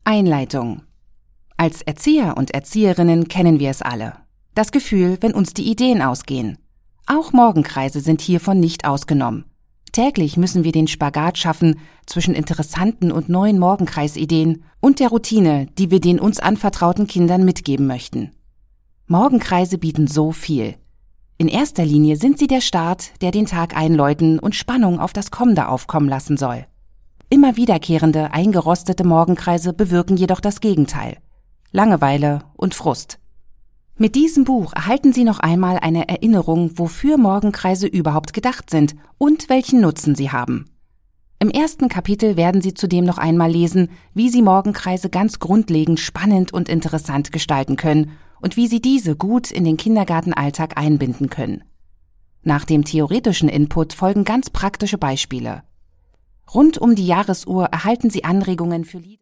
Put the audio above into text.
Einleitung. Als Erzieher und Erzieherinnen kennen wir es alle. Das Gefühl, wenn uns die Ideen ausgehen. Auch Morgenkreise sind hiervon nicht ausgenommen. Täglich müssen wir den Spagat schaffen zwischen interessanten und neuen Morgenkreisideen und der Routine, die wir den uns anvertrauten Kindern mitgeben möchten. Morgenkreise bieten so viel. In erster Linie sind sie der Start, der den Tag einläuten und Spannung auf das Kommende aufkommen lassen soll. Immer wiederkehrende, eingerostete Morgenkreise bewirken jedoch das Gegenteil: Langeweile und Frust. Mit diesem Buch erhalten Sie noch einmal eine Erinnerung, wofür Morgenkreise überhaupt gedacht sind und welchen Nutzen sie haben. Im ersten Kapitel werden Sie zudem noch einmal lesen, wie Sie Morgenkreise ganz grundlegend spannend und interessant gestalten können und wie Sie diese gut in den Kindergartenalltag einbinden können. Nach dem theoretischen Input folgen ganz praktische Beispiele. Rund um die Jahresuhr erhalten Sie Anregungen für Lieder.